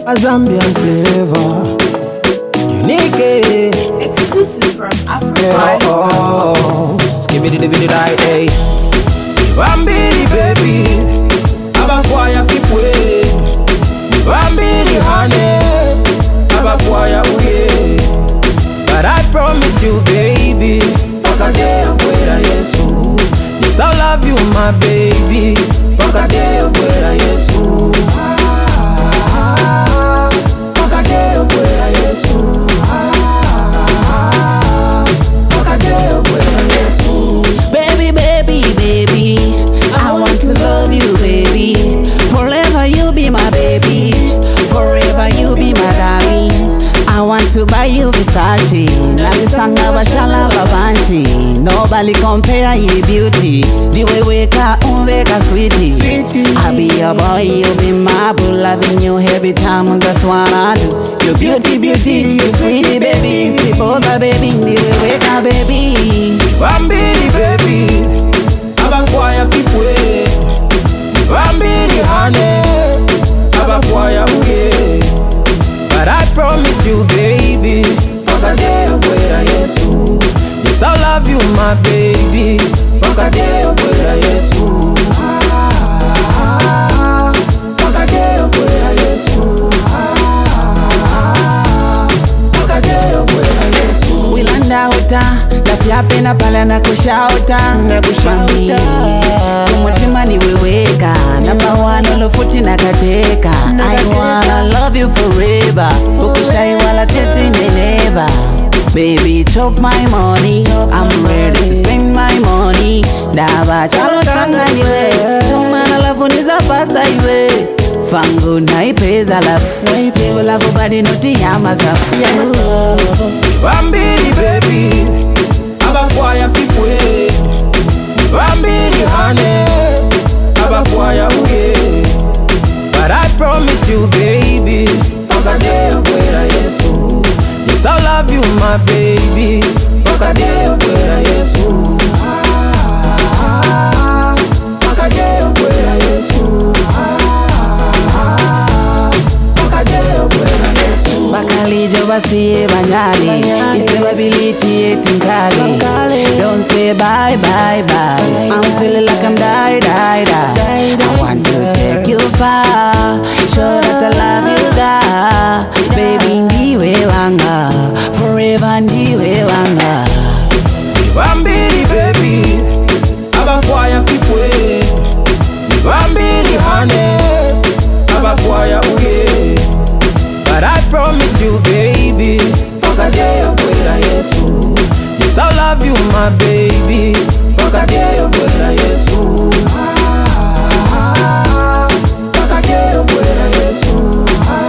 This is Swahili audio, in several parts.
a Zambian flavor. Unique, exclusive from Africa. Skibidi dibidi die, hey. Bambidi baby, abakwaya fipwe. Bambidi honey, abakwaya uye. But I promise you, baby, wakadea kwera Yesu. Yes, I love you, my baby, wakadea kwera Yesu. Wakadea kwera Yesu. Wakadea kwera Yesu. Baby, baby, baby, I want to love you, baby. Forever you be my baby, forever you be my darling. I want to buy you Versace, Nalisanga Bashala Babanshi. Nobody compare your beauty, the way weka unweka sweetie. I be your boy, you be my boo, loving you every time, that's what I do. Your beauty, beauty, you sweetie baby, sipoza baby, the way weka baby. Bambidi baby, abakwaya fipwe. Bambidi honey, abakwaya uye. But I promise you, baby, wakadea kwera Yesu. Yes, I love you, my baby, wakadea kwera Yesu. Wakadea kwera Yesu. Wakadea kwera Yesu. Wilanda uta, lapia pena pala na kushauta. Mami, kumutima ni weweka, namba one olofuti na kateka. I wanna love you forever, ukushai wala tete never. Baby, chop my money, I'm ready to spend my money. Daba chalo tanga niwe, chumana lafu niza pasa iwe. Fangu na ipeza lafu, lafu badi noti yama zafu. Bambidi baby, abakwaya fipwe. Bambidi honey, abakwaya uye. But I promise you, baby, wakadea kwera Yesu. Yes, I love you, my baby, wakadea kwera Yesu. Wakadea kwera Yesu. Wakadea kwera Yesu. Bakalijo basiye banyali, isebability etinkali. Don't say bye bye bye, I'm feeling like I'm die die die. I want to take you far, show that I love you da. Baby ndiwe wanga, forever ndiwe wanga. Bambidi baby, abakwaya fipwe. Bambidi honey, abakwaya uye. But I promise you, baby, wakadea kwera Yesu. Yes, I love you, my baby, wakadea kwera Yesu. Wakadea kwera Yesu.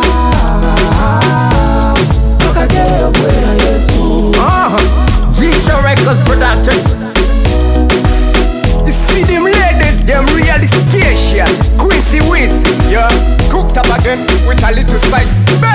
Wakadea kwera Yesu. G-Show Records production. You see them ladies, them really station. Quincy Wiz, yeah. Cooked up again with a little spice.